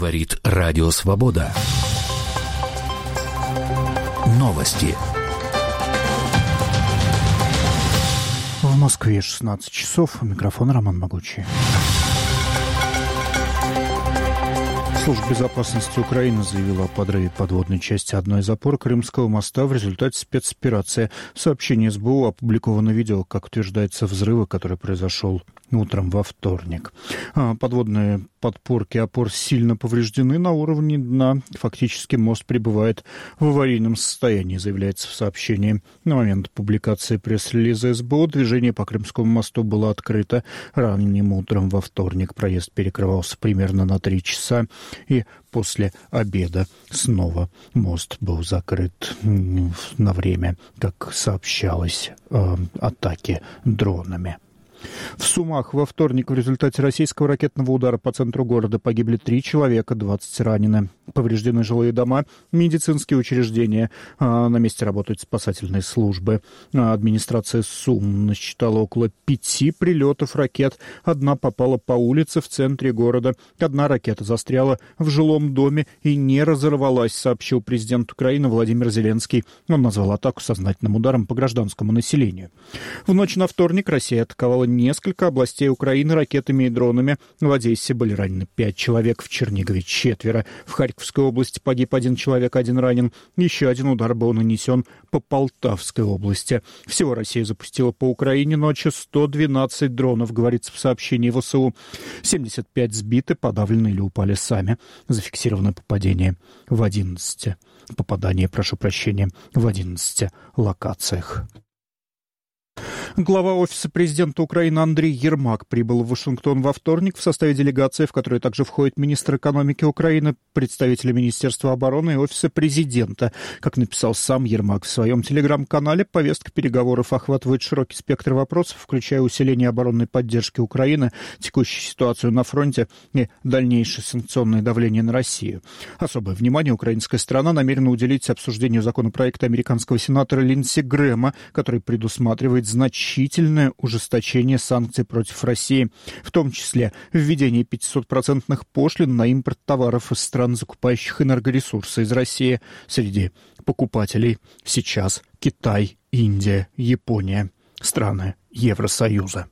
Говорит Радио Свобода. Новости. В Москве 16 часов. Микрофон Роман Могучий. Служба безопасности Украины заявила о подрыве подводной части одной из опор Крымского моста в результате спецоперации. В сообщении СБУ опубликовано видео, как утверждается, взрыва, который произошел утром во вторник. Подводные подпорки опор сильно повреждены на уровне дна. Фактически мост пребывает в аварийном состоянии, заявляется в сообщении. На момент публикации пресс-релиза СБУ движение по Крымскому мосту было открыто ранним утром во вторник. Проезд перекрывался примерно на 3 часа, и после обеда снова мост был закрыт на время, как сообщалось, атаки дронами. В Сумах во вторник в результате российского ракетного удара по центру города погибли 3 человека, 20 ранены. Повреждены жилые дома, медицинские учреждения. На месте работают спасательные службы. Администрация Сум насчитала около 5 прилетов ракет. Одна попала по улице в центре города. Одна ракета застряла в жилом доме и не разорвалась, сообщил президент Украины Владимир Зеленский. Он назвал атаку сознательным ударом по гражданскому населению. В ночь на вторник Россия атаковала несколько областей Украины ракетами и дронами. В Одессе были ранены 5 человек, в Чернигове 4. В Харьковской области погиб 1 человек, 1 ранен. Еще 1 удар был нанесен по Полтавской области. Всего Россия запустила по Украине ночью 112 дронов, говорится в сообщении ВСУ. 75 сбиты, подавлены или упали сами. Зафиксировано попадание в 11 локациях. Глава Офиса президента Украины Андрей Ермак прибыл в Вашингтон во вторник в составе делегации, в которой также входит министр экономики Украины, представители Министерства обороны и Офиса президента. Как написал сам Ермак в своем телеграм-канале, повестка переговоров охватывает широкий спектр вопросов, включая усиление оборонной поддержки Украины, текущую ситуацию на фронте и дальнейшее санкционное давление на Россию. Особое внимание украинская сторона намерена уделить обсуждению законопроекта американского сенатора Линдси Грэма, который предусматривает значительное ужесточение санкций против России, в том числе введение 500% пошлин на импорт товаров из стран, закупающих энергоресурсы из России. Среди покупателей сейчас Китай, Индия, Япония, страны Евросоюза.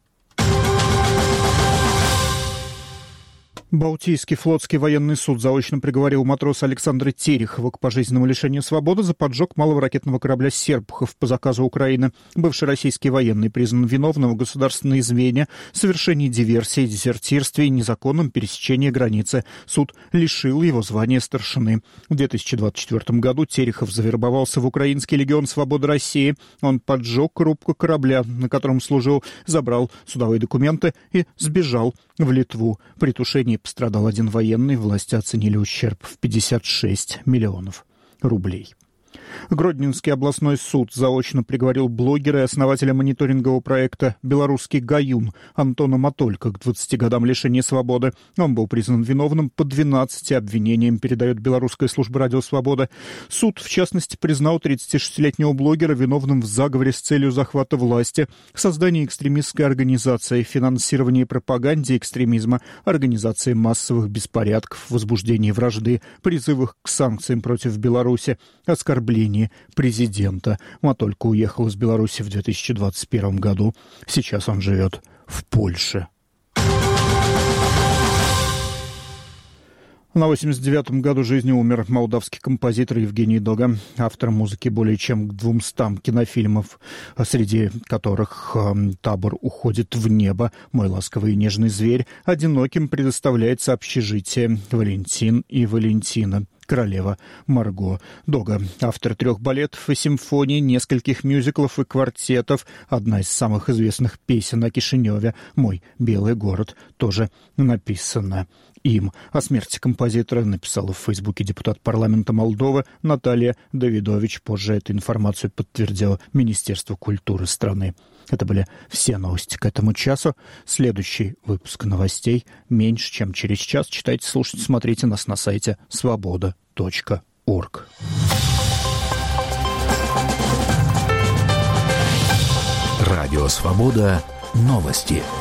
Балтийский флотский военный суд заочно приговорил матроса Александра Терехова к пожизненному лишению свободы за поджог малого ракетного корабля «Серпухов» по заказу Украины. Бывший российский военный признан виновным в государственной измене, совершении диверсии, дезертирстве и незаконном пересечении границы. Суд лишил его звания старшины. В 2024 году Терехов завербовался в Украинский легион свободы России. Он поджег рубку корабля, на котором служил, забрал судовые документы и сбежал в Литву. При тушении пострадал 1 военный. Власти оценили ущерб в 56 миллионов рублей. Гродненский областной суд заочно приговорил блогера и основателя мониторингового проекта «Белорусский Гаюн» Антона Матолько к 20 годам лишения свободы. Он был признан виновным по 12 обвинениям, передает Белорусская служба «Радио Свобода». Суд, в частности, признал 36-летнего блогера виновным в заговоре с целью захвата власти, создании экстремистской организации, финансировании и пропаганде экстремизма, организации массовых беспорядков, возбуждении вражды, призывах к санкциям против Беларуси, оскорблении президента. Матолько уехал из Беларуси в 2021 году. Сейчас он живет в Польше. На 89-м году жизни умер молдавский композитор Евгений Дога, автор музыки более чем к 200 кинофильмов, среди которых «Табор уходит в небо», «Мой ласковый и нежный зверь», «Одиноким предоставляется общежитие», «Валентин и Валентина», «Королева Марго». Дога — автор 3 балетов и симфоний, нескольких мюзиклов и квартетов. Одна из самых известных песен о Кишиневе «Мой белый город» тоже написана им. О смерти композитора написала в Фейсбуке депутат парламента Молдовы Наталья Давидович. Позже эту информацию подтвердило Министерство культуры страны. Это были все новости к этому часу. Следующий выпуск новостей меньше, чем через час. Читайте, слушайте, смотрите нас на сайте svoboda.org. Радио «Свобода». Новости.